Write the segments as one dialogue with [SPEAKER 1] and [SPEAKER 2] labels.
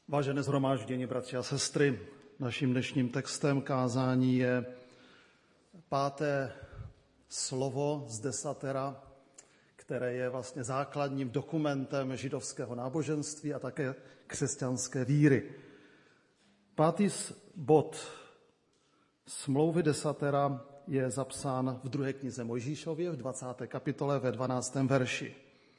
[SPEAKER 1] Vážené shromáždění, bratři a sestry, naším dnešním textem kázání je 5. slovo z desatera, které je vlastně základním dokumentem židovského náboženství a také křesťanské víry. 5. bod smlouvy desatera je zapsán v 2. knize Mojžíšově v 20. kapitole ve 12. verši.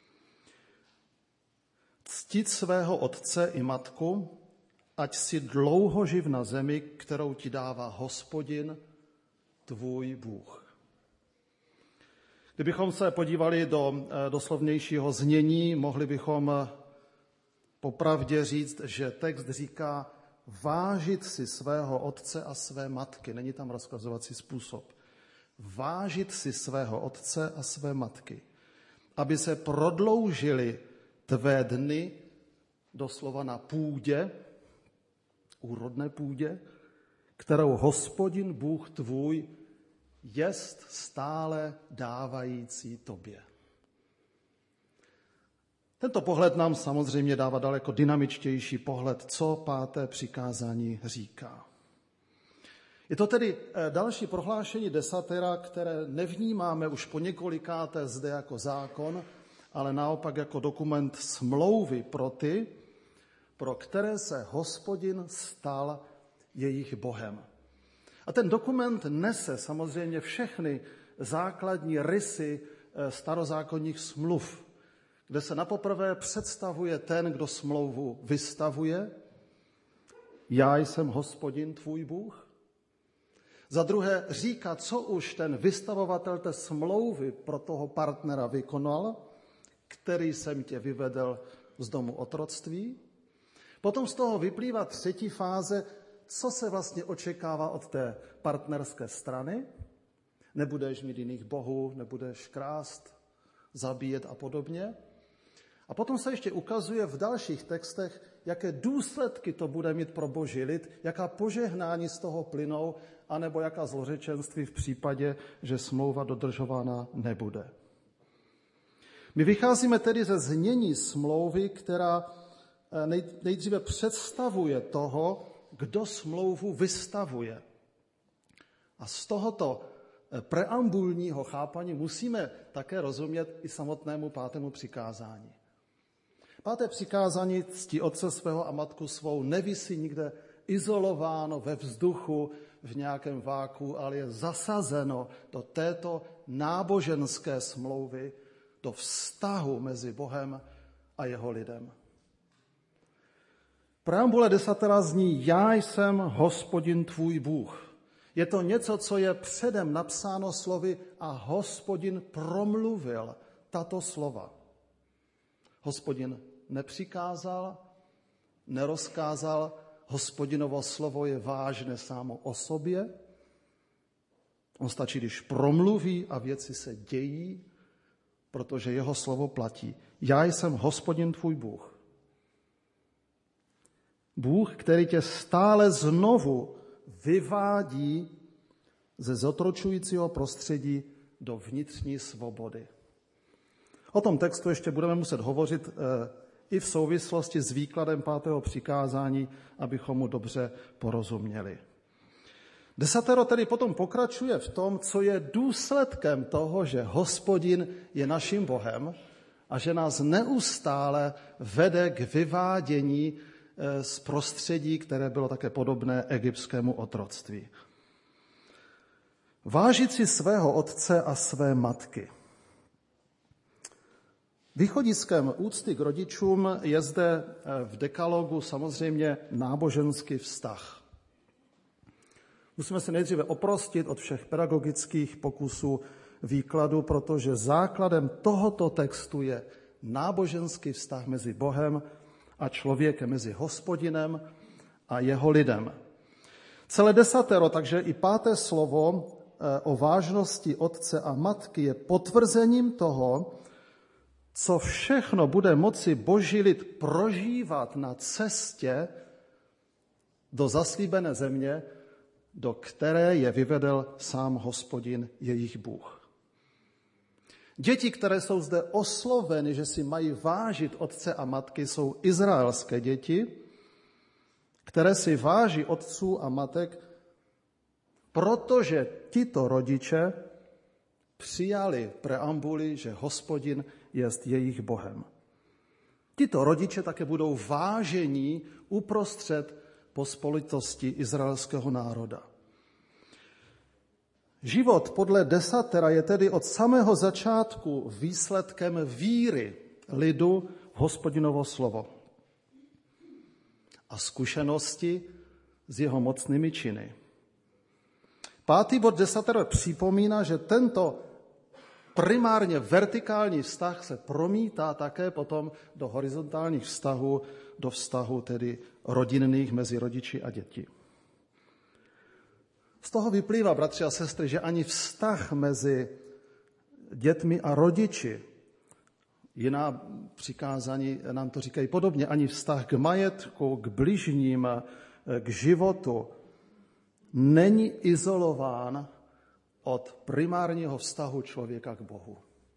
[SPEAKER 1] Ctit svého otce i matku, ať si dlouho živ na zemi, kterou ti dává Hospodin, tvůj Bůh. Kdybychom se podívali do doslovnějšího znění, mohli bychom popravdě říct, že text říká vážit si svého otce a své matky. Není tam rozkazovací způsob. Vážit si svého otce a své matky, aby se prodloužily tvé dny, doslova na půdě, úrodné půdě, kterou Hospodin Bůh tvůj jest stále dávající tobě. Tento pohled nám samozřejmě dává daleko dynamičtější pohled, co 5. přikázání říká. Je to tedy další prohlášení desatera, které nevnímáme už po několikáté zde jako zákon, ale naopak jako dokument smlouvy pro ty, pro které se Hospodin stal jejich Bohem. A ten dokument nese samozřejmě všechny základní rysy starozákonních smluv, kde se napoprvé představuje ten, kdo smlouvu vystavuje. Já jsem Hospodin tvůj Bůh. Za druhé říká, co už ten vystavovatel té smlouvy pro toho partnera vykonal, který jsem tě vyvedl z domu otroctví. Potom z toho vyplývá třetí fáze, co se vlastně očekává od té partnerské strany. Nebudeš mít jiných bohů, nebudeš krást, zabíjet a podobně. A potom se ještě ukazuje v dalších textech, jaké důsledky to bude mít pro boží lid, jaká požehnání z toho plynou, anebo jaká zlořečenství v případě, že smlouva dodržována nebude. My vycházíme tedy ze znění smlouvy, která nejdříve představuje toho, kdo smlouvu vystavuje. A z tohoto preambulního chápání musíme také rozumět i samotnému 5. přikázání. 5. přikázání cti otce svého a matku svou nevisí nikde izolováno ve vzduchu v nějakém váku, ale je zasazeno do této náboženské smlouvy, do vztahu mezi Bohem a jeho lidem. Preambule desatera zní, já jsem Hospodin tvůj Bůh. Je to něco, co je předem napsáno slovy a Hospodin promluvil tato slova. Hospodin nepřikázal, nerozkázal, Hospodinovo slovo je vážné samo o sobě. On stačí, když promluví a věci se dějí, protože jeho slovo platí. Já jsem Hospodin tvůj Bůh. Bůh, který tě stále znovu vyvádí ze zotročujícího prostředí do vnitřní svobody. O tom textu ještě budeme muset hovořit i v souvislosti s výkladem 5. přikázání, abychom mu dobře porozuměli. Desatero tedy potom pokračuje v tom, co je důsledkem toho, že Hospodin je naším Bohem a že nás neustále vede k vyvádění z prostředí, které bylo také podobné egyptskému otroctví. Vážit si svého otce a své matky. Východiskem úcty k rodičům je zde v dekalogu samozřejmě náboženský vztah. Musíme se nejdříve oprostit od všech pedagogických pokusů výkladu, protože základem tohoto textu je náboženský vztah mezi Bohem a člověkem, mezi Hospodinem a jeho lidem. Celé desatero, takže i 5. slovo o vážnosti otce a matky je potvrzením toho, co všechno bude moci boží lid prožívat na cestě do zaslíbené země, do které je vyvedl sám Hospodin jejich Bůh. Děti, které jsou zde osloveny, že si mají vážit otce a matky, jsou izraelské děti, které si váží otců a matek, protože tito rodiče přijali v preambuli, že Hospodin jest jejich Bohem. Tito rodiče také budou vážení uprostřed pospolitosti izraelského národa. Život podle desatera je tedy od samého začátku výsledkem víry lidu v Hospodinovo slovo a zkušenosti s jeho mocnými činy. 5. bod desatera připomíná, že tento primárně vertikální vztah se promítá také potom do horizontálních vztahů, do vztahu tedy rodinných mezi rodiči a děti. Z toho vyplývá, bratři a sestry, že ani vztah mezi dětmi a rodiči, jiná přikázání nám to říkají podobně, ani vztah k majetku, k bližním, k životu, není izolován od primárního vztahu člověka k Bohu.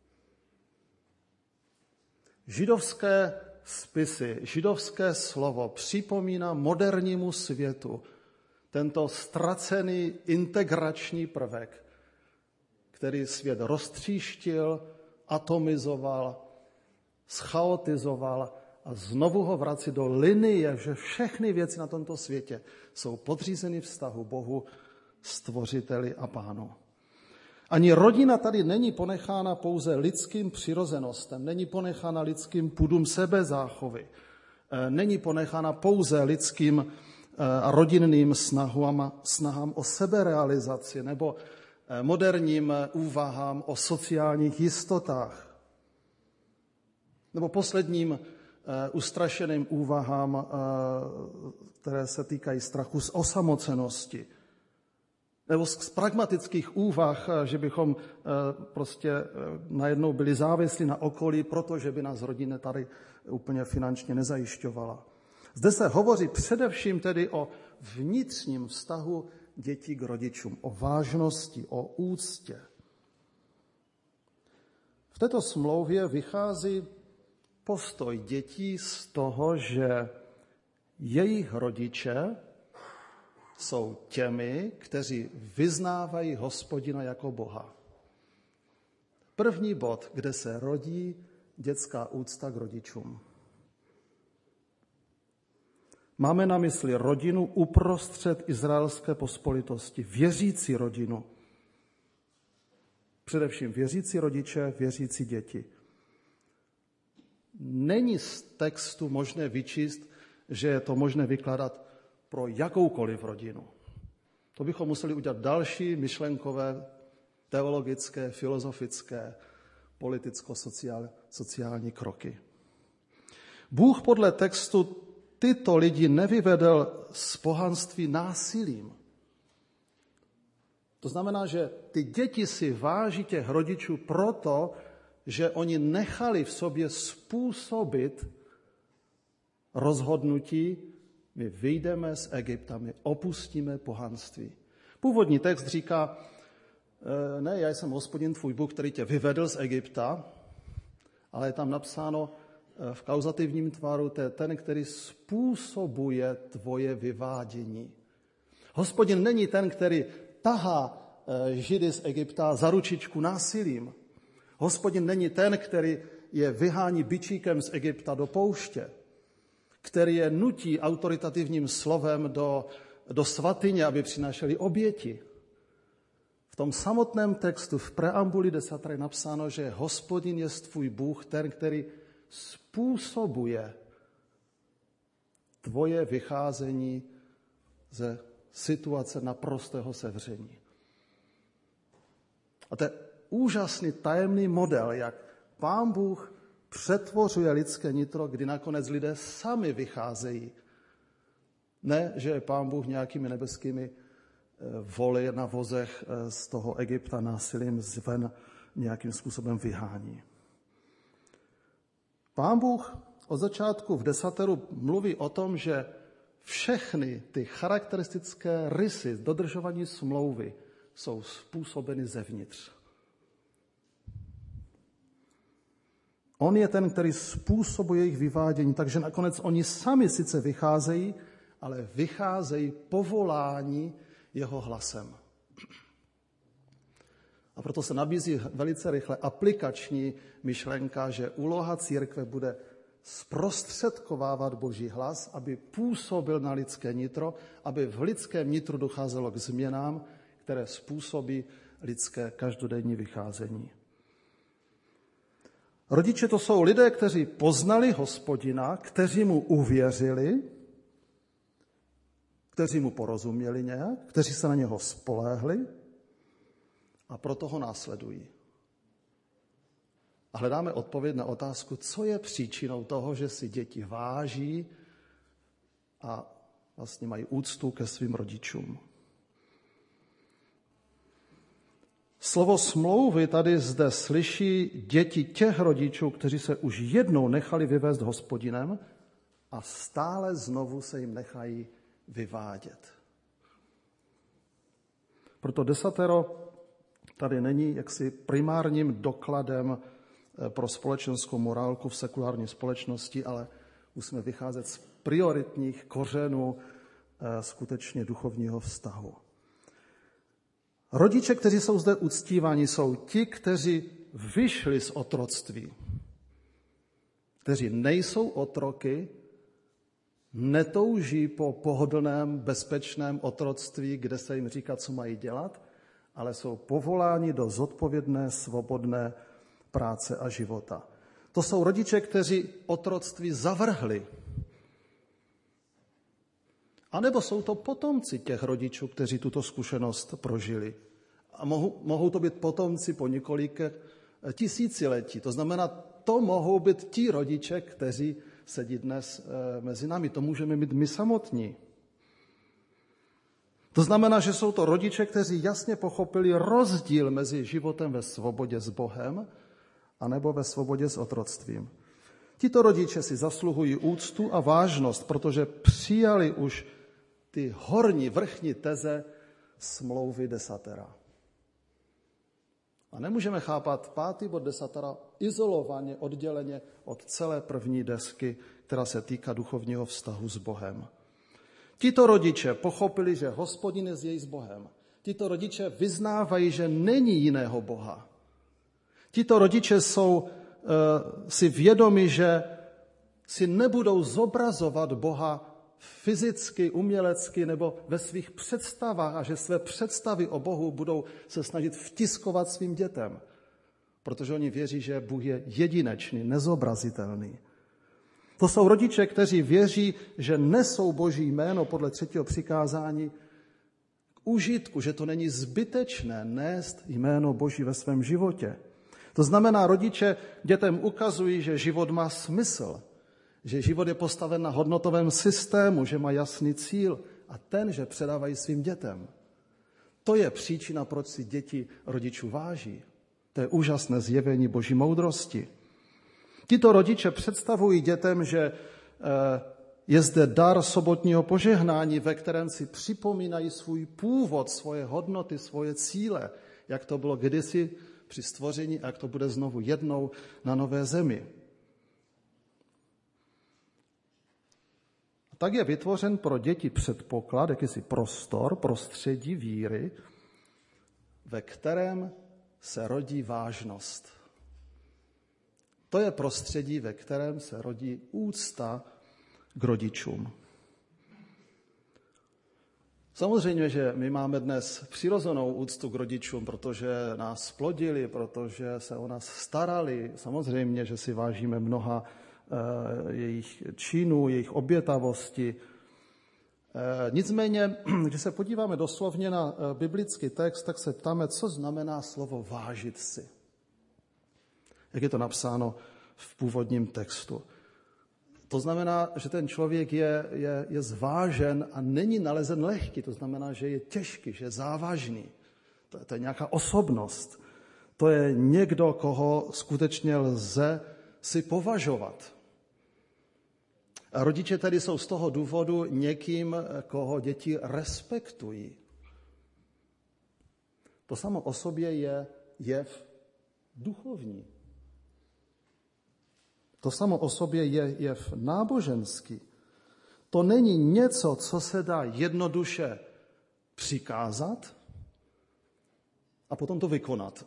[SPEAKER 1] Židovské spisy, židovské slovo připomíná modernímu světu tento ztracený integrační prvek, který svět roztříštil, atomizoval, schaotizoval a znovu ho vrací do linie, že všechny věci na tomto světě jsou podřízeny vztahu Bohu, stvořiteli a pánu. Ani rodina tady není ponechána pouze lidským přirozenostem, není ponechána lidským pudům sebezáchovy, není ponechána pouze lidským a rodinným snahám o seberealizaci nebo moderním úvahám o sociálních jistotách nebo posledním ustrašeným úvahám, které se týkají strachu z osamocenosti nebo z pragmatických úvah, že bychom prostě najednou byli závislí na okolí, protože by nás rodina tady úplně finančně nezajišťovala. Zde se hovoří především tedy o vnitřním vztahu dětí k rodičům, o vážnosti, o úctě. V této smlouvě vychází postoj dětí z toho, že jejich rodiče jsou těmi, kteří vyznávají Hospodina jako Boha. První bod, kde se rodí dětská úcta k rodičům. Máme na mysli rodinu uprostřed izraelské pospolitosti, věřící rodinu. Především věřící rodiče, věřící děti. Není z textu možné vyčíst, že je to možné vykládat pro jakoukoliv rodinu. To bychom museli udělat další myšlenkové, teologické, filozofické, politicko-sociální kroky. Bůh podle textu tyto lidi nevyvedl z pohanství násilím. To znamená, že ty děti si váží těch rodičů proto, že oni nechali v sobě způsobit rozhodnutí, my vyjdeme z Egypta, my opustíme pohanství. Původní text říká, ne, já jsem Hospodin tvůj Bůh, který tě vyvedl z Egypta, ale je tam napsáno v kauzativním tvaru, to je ten, který způsobuje tvoje vyvádění. Hospodin není ten, který tahá Židy z Egypta za ručičku násilím. Hospodin není ten, který je vyhání bičíkem z Egypta do pouště, který je nutí autoritativním slovem do svatyně, aby přinášeli oběti. V tom samotném textu, v preambuli desatera je napsáno, že Hospodin je tvůj Bůh, ten, který způsobuje tvoje vycházení ze situace naprostého sevření. A to je úžasný tajemný model, jak Pán Bůh přetvořuje lidské nitro, kdy nakonec lidé sami vycházejí. Ne, že je Pán Bůh nějakými nebeskými voly na vozech z toho Egypta násilím zven nějakým způsobem vyhání. Pán Bůh od začátku v desateru mluví o tom, že všechny ty charakteristické rysy dodržování smlouvy jsou způsobeny zevnitř. On je ten, který způsobuje jejich vyvádění, takže nakonec oni sami sice vycházejí, ale vycházejí povolání jeho hlasem. A proto se nabízí velice rychle aplikační myšlenka, že úloha církve bude zprostředkovávat Boží hlas, aby působil na lidské nitro, aby v lidském nitru docházelo k změnám, které způsobí lidské každodenní vycházení. Rodiče to jsou lidé, kteří poznali Hospodina, kteří mu uvěřili, kteří mu porozuměli nějak, kteří se na něho spoléhli a proto ho následují. A hledáme odpověď na otázku, co je příčinou toho, že si děti váží a vlastně mají úctu ke svým rodičům. Slovo smlouvy tady zde slyší děti těch rodičů, kteří se už jednou nechali vyvést Hospodinem a stále znovu se jim nechají vyvádět. Proto desatero tady není jaksi primárním dokladem pro společenskou morálku v sekulární společnosti, ale musíme vycházet z prioritních kořenů skutečně duchovního vztahu. Rodiče, kteří jsou zde uctíváni, jsou ti, kteří vyšli z otroctví, kteří nejsou otroky, netouží po pohodlném, bezpečném otroctví, kde se jim říká, co mají dělat, ale jsou povoláni do zodpovědné, svobodné práce a života. To jsou rodiče, kteří otroctví zavrhli. A nebo jsou to potomci těch rodičů, kteří tuto zkušenost prožili. A mohou to být potomci po několik tisíciletí. To znamená, to mohou být ti rodiče, kteří sedí dnes mezi námi. To můžeme mít my samotní. To znamená, že jsou to rodiče, kteří jasně pochopili rozdíl mezi životem ve svobodě s Bohem anebo ve svobodě s otroctvím. Tito rodiče si zasluhují úctu a vážnost, protože přijali už ty horní, vrchní teze smlouvy desatera. A nemůžeme chápat 5. bod desatera izolovaně, odděleně od celé první desky, která se týká duchovního vztahu s Bohem. Tito rodiče pochopili, že Hospodin je s Bohem. Tito rodiče vyznávají, že není jiného Boha. Tito rodiče jsou si vědomi, že si nebudou zobrazovat Boha fyzicky, umělecky nebo ve svých představách a že své představy o Bohu budou se snažit vtiskovat svým dětem, protože oni věří, že Bůh je jedinečný, nezobrazitelný. To jsou rodiče, kteří věří, že nesou Boží jméno podle 3. přikázání k užitku, že to není zbytečné nést jméno Boží ve svém životě. To znamená, rodiče dětem ukazují, že život má smysl, že život je postaven na hodnotovém systému, že má jasný cíl a ten, že předávají svým dětem. To je příčina, proč si děti rodičů váží. To je úžasné zjevení Boží moudrosti. Tito rodiče představují dětem, že je zde dar sobotního požehnání, ve kterém si připomínají svůj původ, svoje hodnoty, svoje cíle, jak to bylo kdysi při stvoření a jak to bude znovu jednou na nové zemi. Tak je vytvořen pro děti předpoklad, jakýsi prostor, prostředí víry, ve kterém se rodí vážnost. To je prostředí, ve kterém se rodí úcta k rodičům. Samozřejmě, že my máme dnes přirozenou úctu k rodičům, protože nás splodili, protože se o nás starali. Samozřejmě, že si vážíme mnoha jejich činů, jejich obětavosti. Nicméně, když se podíváme doslovně na biblický text, tak se ptáme, co znamená slovo vážit si. Jak je to napsáno v původním textu. To znamená, že ten člověk je zvážen a není nalezen lehký. To znamená, že je těžký, že je závažný. To je nějaká osobnost. To je někdo, koho skutečně lze si považovat. A rodiče tedy jsou z toho důvodu někým, koho děti respektují. To samo o sobě je jev duchovní. To samo o sobě je jev náboženský. To není něco, co se dá jednoduše přikázat a potom to vykonat.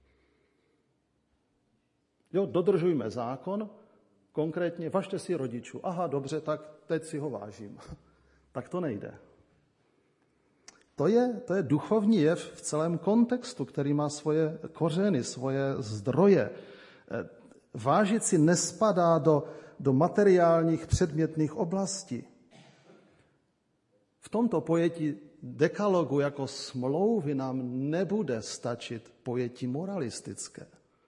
[SPEAKER 1] Jo, dodržujme zákon, konkrétně važte si rodičů. Aha, dobře, tak teď si ho vážím. Tak to nejde. To je duchovní jev v celém kontextu, který má svoje kořeny, svoje zdroje. Vážit si nespadá do materiálních předmětných oblastí. V tomto pojetí dekalogu jako smlouvy nám nebude stačit pojetí moralistické.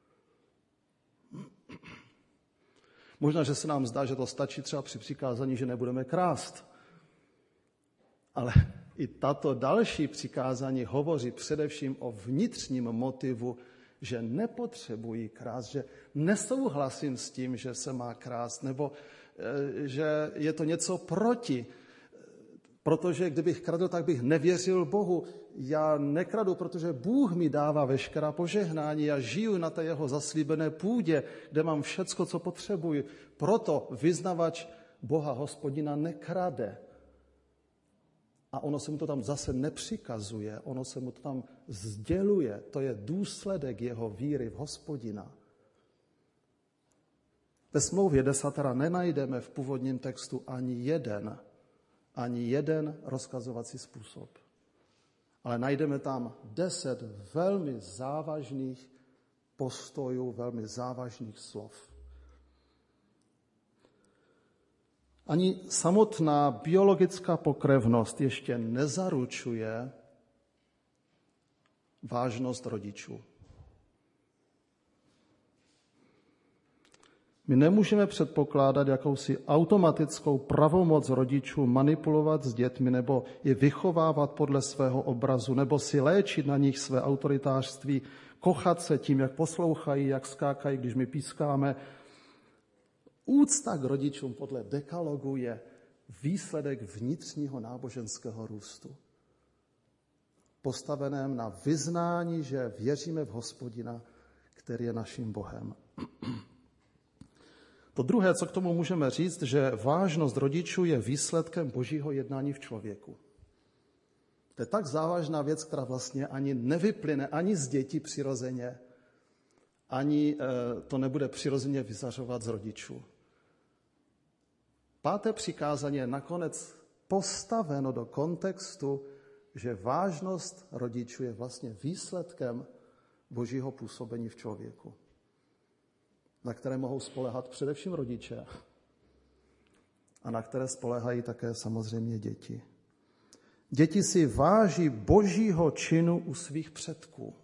[SPEAKER 1] Možná, že se nám zdá, že to stačí třeba při přikázání, že nebudeme krást. Ale i tato další přikázání hovoří především o vnitřním motivu, že nepotřebuji krást, že nesouhlasím s tím, že se má krást, nebo že je to něco proti. Protože kdybych kradl, tak bych nevěřil Bohu. Já nekradu, protože Bůh mi dává veškerá požehnání. Já žiju na té jeho zaslíbené půdě, kde mám všecko, co potřebuji. Proto vyznavač Boha Hospodina nekrade. A ono se mu to tam zase nepřikazuje, ono se mu to tam sděluje. To je důsledek jeho víry v Hospodina. Ve smlouvě desatera nenajdeme v původním textu ani jeden rozkazovací způsob. Ale najdeme tam 10 velmi závažných postojů, velmi závažných slov. Ani samotná biologická pokrevnost ještě nezaručuje vážnost rodičů. My nemůžeme předpokládat jakousi automatickou pravomoc rodičů manipulovat s dětmi nebo je vychovávat podle svého obrazu nebo si léčit na nich své autoritářství, kochat se tím, jak poslouchají, jak skákají, když my pískáme. Úcta k rodičům podle dekalogu je výsledek vnitřního náboženského růstu. Postaveném na vyznání, že věříme v Hospodina, který je naším Bohem. To druhé, co k tomu můžeme říct, že vážnost rodičů je výsledkem božího jednání v člověku. To je tak závažná věc, která vlastně ani nevyplyne ani z dětí přirozeně, ani to nebude přirozeně vyzařovat z rodičů. 5. přikázání je nakonec postaveno do kontextu, že vážnost rodičů je vlastně výsledkem božího působení v člověku, na které mohou spoléhat především rodiče a na které spoléhají také samozřejmě děti. Děti si váží božího činu u svých předků.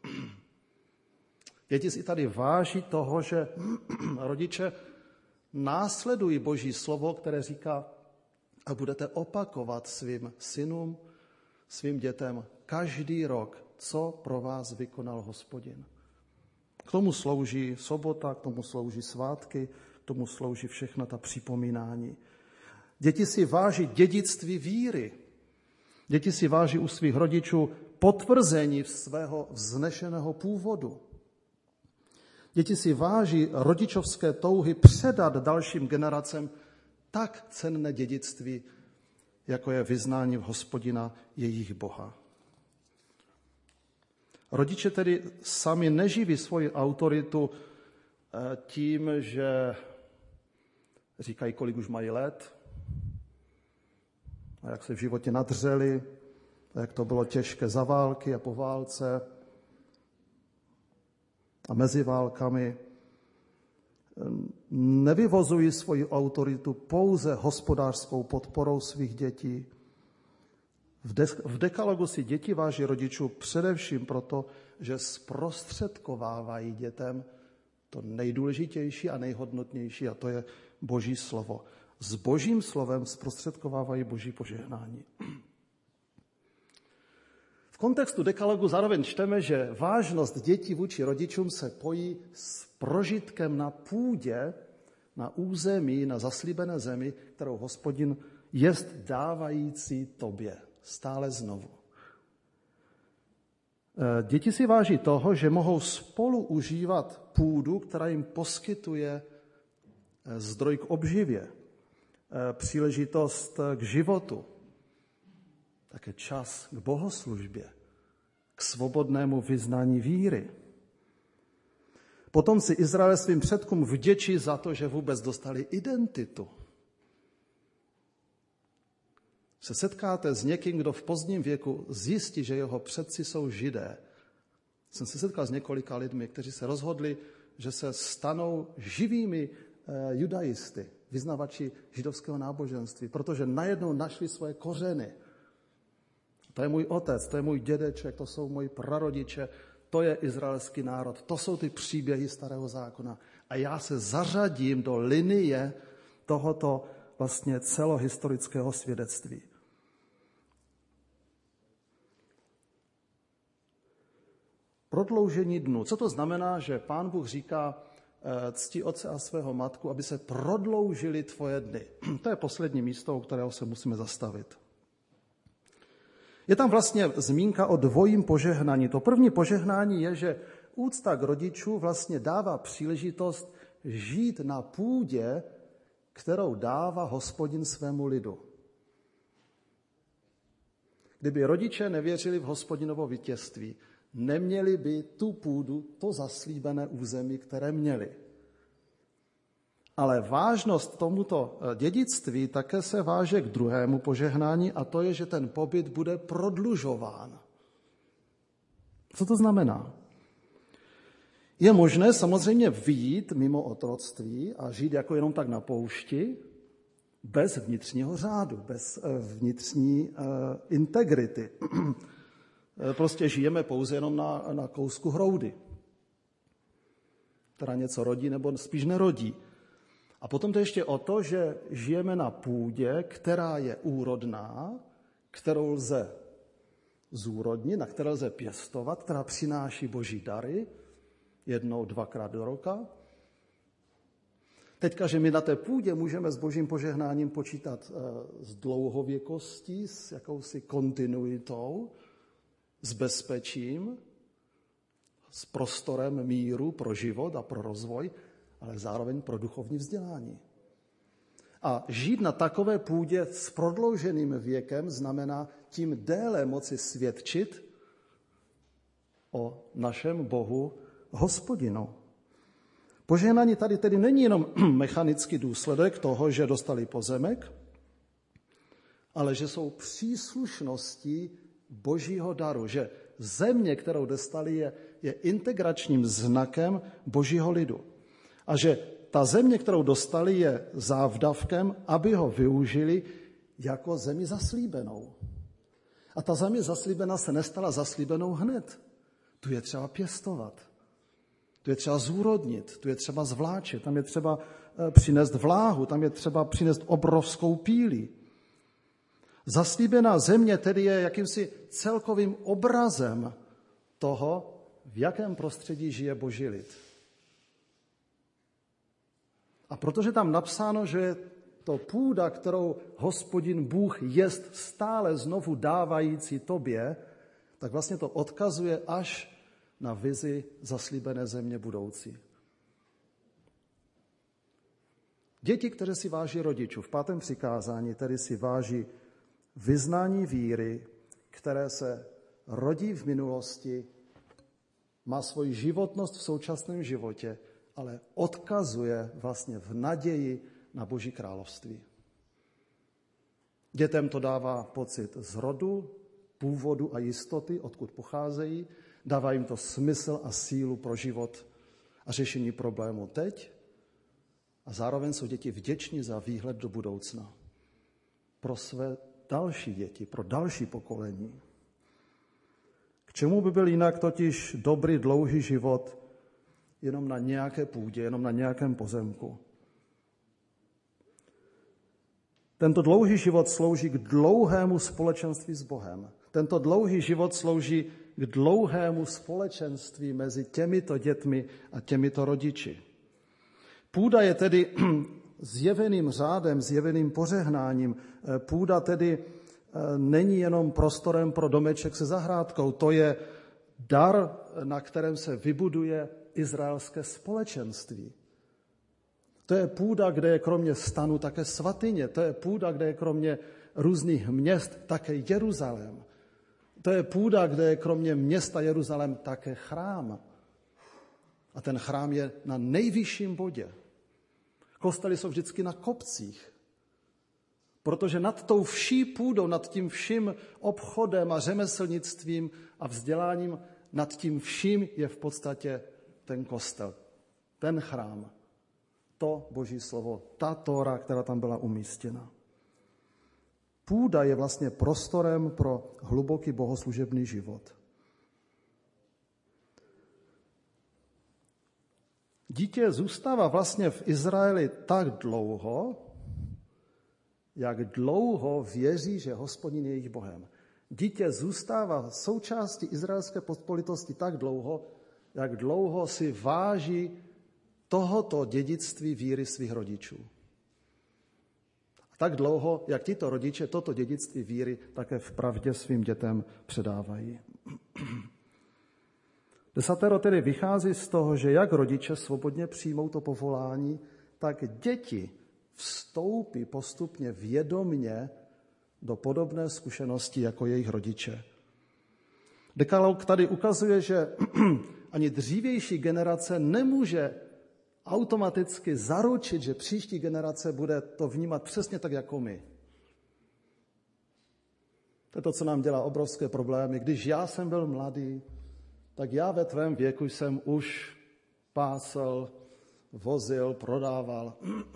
[SPEAKER 1] Děti si tady váží toho, že rodiče následují boží slovo, které říká, a budete opakovat svým synům, svým dětem každý rok, co pro vás vykonal Hospodin. K tomu slouží sobota, k tomu slouží svátky, k tomu slouží všechna ta připomínání. Děti si váží dědictví víry. Děti si váží u svých rodičů potvrzení svého vznešeného původu. Děti si váží rodičovské touhy předat dalším generacem tak cenné dědictví, jako je vyznání v Hospodina jejich Boha. Rodiče tedy sami neživí svoji autoritu tím, že říkají, kolik už mají let a jak se v životě nadřeli, a jak to bylo těžké za války a po válce a mezi válkami. Nevyvozují svoji autoritu pouze hospodářskou podporou svých dětí. V dekalogu si děti váží rodičů především proto, že zprostředkovávají dětem to nejdůležitější a nejhodnotnější, a to je boží slovo. S božím slovem zprostředkovávají boží požehnání. V kontextu dekalogu zároveň čteme, že vážnost dětí vůči rodičům se pojí s prožitkem na půdě, na území, na zaslíbené zemi, kterou Hospodin jest dávající tobě. Stále znovu. Děti si váží toho, že mohou spolu užívat půdu, která jim poskytuje zdroj k obživě. příležitost k životu, také čas k bohoslužbě, k svobodnému vyznání víry. Potomci Izraele svým předkům vděčí za to, že vůbec dostali identitu. Se setkáte s někým, kdo v pozdním věku zjistí, že jeho předci jsou Židé. Jsem se setkal s několika lidmi, kteří se rozhodli, že se stanou živými judaisty, vyznavači židovského náboženství, protože najednou našli svoje kořeny. To je můj otec, to je můj dědeček, to jsou moji prarodiče, to je izraelský národ, to jsou ty příběhy Starého zákona. A já se zařadím do linie tohoto vlastně celohistorického svědectví. Prodloužení dnů. Co to znamená, že Pán Bůh říká, cti otce a svého matku, aby se prodloužily tvoje dny. To je poslední místo, u kterého se musíme zastavit. Je tam vlastně zmínka o dvojím požehnání. To první požehnání je, že úcta k rodičů vlastně dává příležitost žít na půdě, kterou dává Hospodin svému lidu. Kdyby rodiče nevěřili v Hospodinovo vítězství, neměli by tu půdu, to zaslíbené území, které měli. Ale vážnost tomuto dědictví také se váže k druhému požehnání a to je, že ten pobyt bude prodlužován. Co to znamená? Je možné samozřejmě vyjít mimo otroctví a žít jako jenom tak na poušti, bez vnitřního řádu, bez vnitřní integrity. Prostě žijeme pouze jenom na kousku hroudy, která něco rodí nebo spíš nerodí. A potom to ještě o to, že žijeme na půdě, která je úrodná, kterou lze zúrodnit, na které lze pěstovat, která přináší boží dary, 1, 2krát do roka. Teďka, že my na té půdě můžeme s božím požehnáním počítat s dlouhověkostí, s jakousi kontinuitou, s bezpečím, s prostorem míru pro život a pro rozvoj, ale zároveň pro duchovní vzdělání. A žít na takové půdě s prodlouženým věkem znamená tím déle moci svědčit o našem Bohu Hospodinu. Požehnání tady tedy není jenom mechanický důsledek toho, že dostali pozemek, ale že jsou příslušností božího daru, že země, kterou dostali, je integračním znakem božího lidu. A že ta země, kterou dostali, je závdavkem, aby ho využili jako zemi zaslíbenou. A ta země zaslíbená se nestala zaslíbenou hned. Tu je třeba pěstovat, tu je třeba zúrodnit, tu je třeba zvláčet, tam je třeba přinést vláhu, tam je třeba přinést obrovskou píli. Zaslíbená země tedy je jakýmsi celkovým obrazem toho, v jakém prostředí žije boží lid. A protože tam napsáno, že je to půda, kterou Hospodin Bůh jest stále znovu dávající tobě, tak vlastně to odkazuje až na vizi zaslíbené země budoucí. Děti, které si váží rodičů, v 5. přikázání tedy si váží vyznání víry, které se rodí v minulosti, má svoji životnost v současném životě, ale odkazuje vlastně v naději na Boží království. Dětem to dává pocit zrodu, původu a jistoty, odkud pocházejí, dává jim to smysl a sílu pro život a řešení problému teď a zároveň jsou děti vděční za výhled do budoucna. Pro své další děti, pro další pokolení. K čemu by byl jinak totiž dobrý, dlouhý život jenom na nějaké půdě, jenom na nějakém pozemku? Tento dlouhý život slouží k dlouhému společenství s Bohem. Tento dlouhý život slouží k dlouhému společenství mezi těmito dětmi a těmito rodiči. Půda je tedy zjeveným řádem, zjeveným požehnáním. Půda tedy není jenom prostorem pro domeček se zahrádkou, to je dar, na kterém se vybuduje izraelské společenství. To je půda, kde je kromě stanu také svatyně. To je půda, kde je kromě různých měst také Jeruzalém. To je půda, kde je kromě města Jeruzalém také chrám. A ten chrám je na nejvyšším bodě. Kostely jsou vždycky na kopcích. Protože nad tou vší půdou, nad tím vším obchodem a řemeslnictvím a vzděláním, nad tím vším je v podstatě ten kostel, ten chrám, to Boží slovo, ta Tóra, která tam byla umístěna. Půda je vlastně prostorem pro hluboký bohoslužebný život. Dítě zůstává vlastně v Izraeli tak dlouho, jak dlouho věří, že Hospodin je jejich Bohem. Dítě zůstává součástí izraelské pospolitosti tak dlouho, jak dlouho si váží tohoto dědictví víry svých rodičů. A tak dlouho, jak tito rodiče toto dědictví víry také v pravdě svým dětem předávají. Desatero tedy vychází z toho, že jak rodiče svobodně přijmou to povolání, tak děti vstoupí postupně vědomně do podobné zkušenosti jako jejich rodiče. Dekalog tady ukazuje, že ani dřívější generace nemůže automaticky zaručit, že příští generace bude to vnímat přesně tak, jako my. To je to, co nám dělá obrovské problémy. Když já jsem byl mladý, tak já ve tvém věku jsem už pásl, vozil, prodával.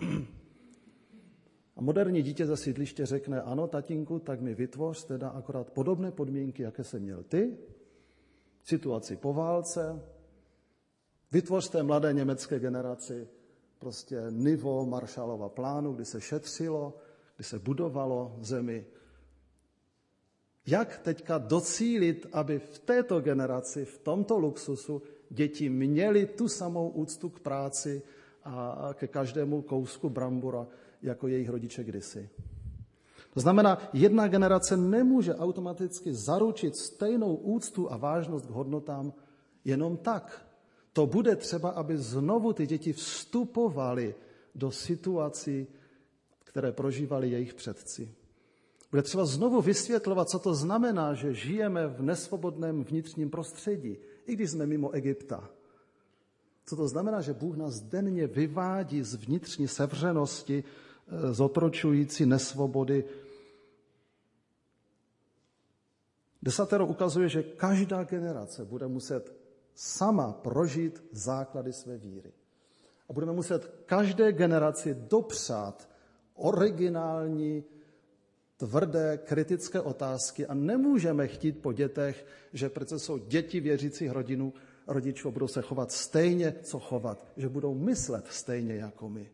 [SPEAKER 1] A moderní dítě ze sídliště řekne, ano, tatínku, tak mi vytvoř teda akorát podobné podmínky, jaké jsem měl ty, situaci po válce, vytvoř té mladé německé generaci prostě nivo Marshallova plánu, kdy se šetřilo, kdy se budovalo zemi. Jak teďka docílit, aby v této generaci, v tomto luxusu, děti měly tu samou úctu k práci a ke každému kousku brambora, jako jejich rodiče kdysi. To znamená, jedna generace nemůže automaticky zaručit stejnou úctu a vážnost k hodnotám jenom tak. To bude třeba, aby znovu ty děti vstupovaly do situací, které prožívali jejich předci. Bude třeba znovu vysvětlovat, co to znamená, že žijeme v nesvobodném vnitřním prostředí, i když jsme mimo Egypta. Co to znamená, že Bůh nás denně vyvádí z vnitřní sevřenosti, zotročující nesvobody. Desatero ukazuje, že každá generace bude muset sama prožít základy své víry. A budeme muset každé generaci dopřát originální, tvrdé, kritické otázky a nemůžeme chtít po dětech, že přece jsou děti věřících rodičů, budou se chovat stejně, co chovat, že budou myslet stejně jako my.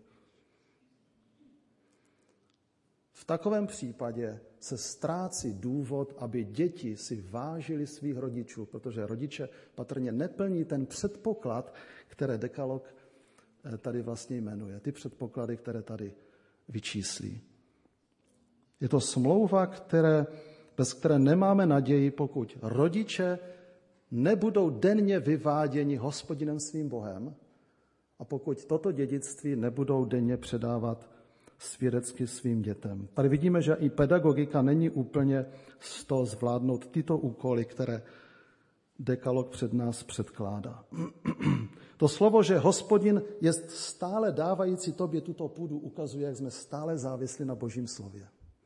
[SPEAKER 1] V takovém případě se ztrácí důvod, aby děti si vážili svých rodičů, protože rodiče patrně neplní ten předpoklad, které Dekalog tady vlastně jmenuje. Ty předpoklady, které tady vyčíslí. Je to smlouva, bez které nemáme naději, pokud rodiče nebudou denně vyváděni Hospodinem svým Bohem a pokud toto dědictví nebudou denně předávat svědecky svým dětem. Tady vidíme, že i pedagogika není úplně z toho zvládnout tyto úkoly, které Dekalog před nás předkládá. To slovo, že Hospodin je stále dávající tobě tuto půdu, ukazuje, jak jsme stále závislí na Božím slově.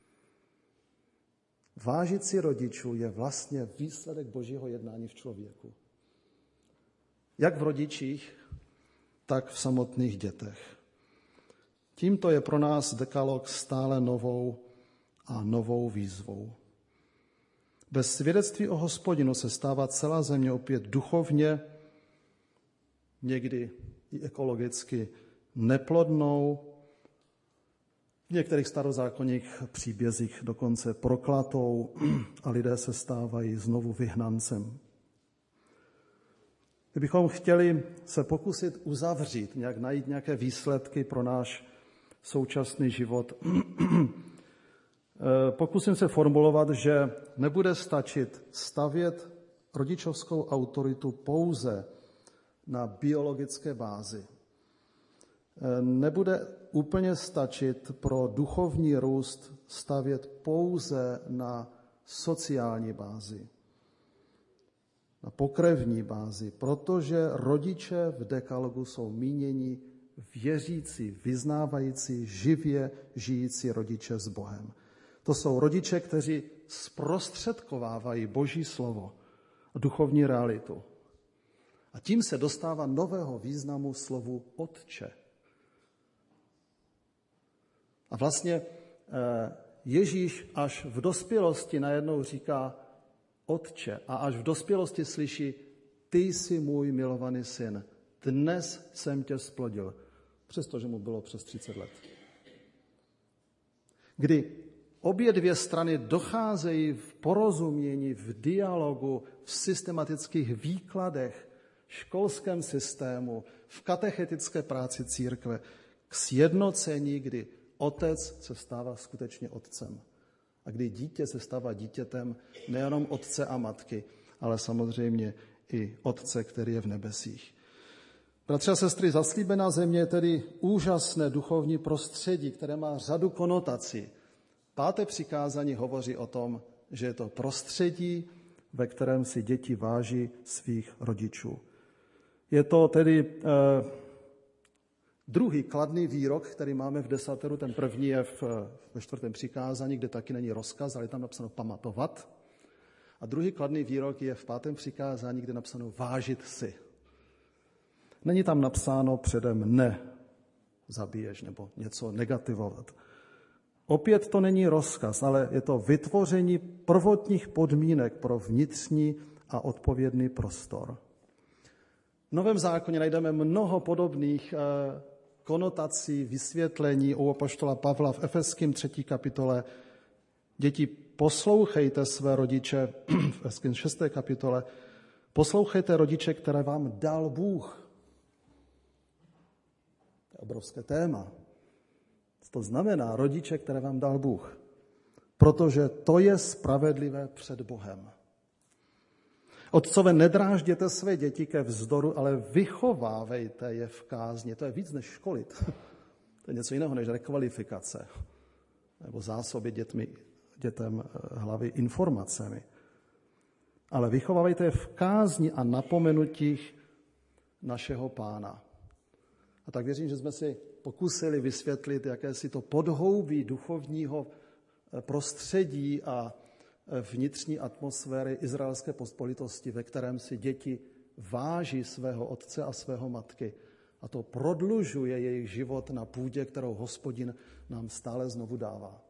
[SPEAKER 1] Vážit si rodičů je vlastně výsledek Božího jednání v člověku. Jak v rodičích, tak v samotných dětech. Tímto je pro nás Dekalog stále novou a novou výzvou. Bez svědectví o Hospodinu se stává celá země opět duchovně, někdy i ekologicky neplodnou, v některých starozákonních příbězích dokonce proklatou a lidé se stávají znovu vyhnancem. Kdybychom chtěli se pokusit uzavřít, najít nějaké výsledky pro náš současný život, pokusím se formulovat, že nebude stačit stavět rodičovskou autoritu pouze na biologické bázi. nebude úplně stačit pro duchovní růst stavět pouze na sociální bázi, na pokrevní bázi, protože rodiče v dekalogu jsou míněni věřící, vyznávající, živě žijící rodiče s Bohem. To jsou rodiče, kteří zprostředkovávají Boží slovo, duchovní realitu. A tím se dostává nového významu slovu Otče. A vlastně Ježíš až v dospělosti najednou říká Otče a až v dospělosti slyší, ty jsi můj milovaný syn, dnes jsem tě splodil, přestože mu bylo přes 30 let. Kdy obě dvě strany docházejí v porozumění, v dialogu, v systematických výkladech, školském systému, v katechetické práci církve k sjednocení, kdy otec se stává skutečně otcem. A kdy dítě se stává dítětem nejenom otce a matky, ale samozřejmě i otce, který je v nebesích. Bratři a sestry, zaslíbená země je tedy úžasné duchovní prostředí, které má řadu konotací. 5. přikázání hovoří o tom, že je to prostředí, ve kterém si děti váží svých rodičů. Je to tedy druhý kladný výrok, který máme v desateru, ten první je ve 4. přikázání, kde taky není rozkaz, ale je tam napsáno pamatovat. A druhý kladný výrok je v 5. přikázání, kde je napsáno vážit si. Není tam napsáno předem ne zabiješ nebo něco negativovat. Opět to není rozkaz, ale je to vytvoření prvotních podmínek pro vnitřní a odpovědný prostor. V Novém zákoně najdeme mnoho podobných konotací, vysvětlení u apoštola Pavla v Efeským 3. kapitole. Děti, poslouchejte své rodiče, v Efeským 6. kapitole, poslouchejte rodiče, které vám dal Bůh. To je obrovské téma. To znamená rodiče, které vám dal Bůh. Protože to je spravedlivé před Bohem. Otcové, nedrážděte své děti ke vzdoru, ale vychovávejte je v kázni. To je víc než školit. To je něco jiného než rekvalifikace. Nebo zásoby dětem hlavy informacemi. Ale vychovávejte je v kázni a napomenutích našeho Pána. A tak věřím, že jsme si pokusili vysvětlit, jaké si to podhoubí duchovního prostředí a vnitřní atmosféry izraelské pospolitosti, ve kterém si děti váží svého otce a svého matky. A to prodlužuje jejich život na půdě, kterou Hospodin nám stále znovu dává.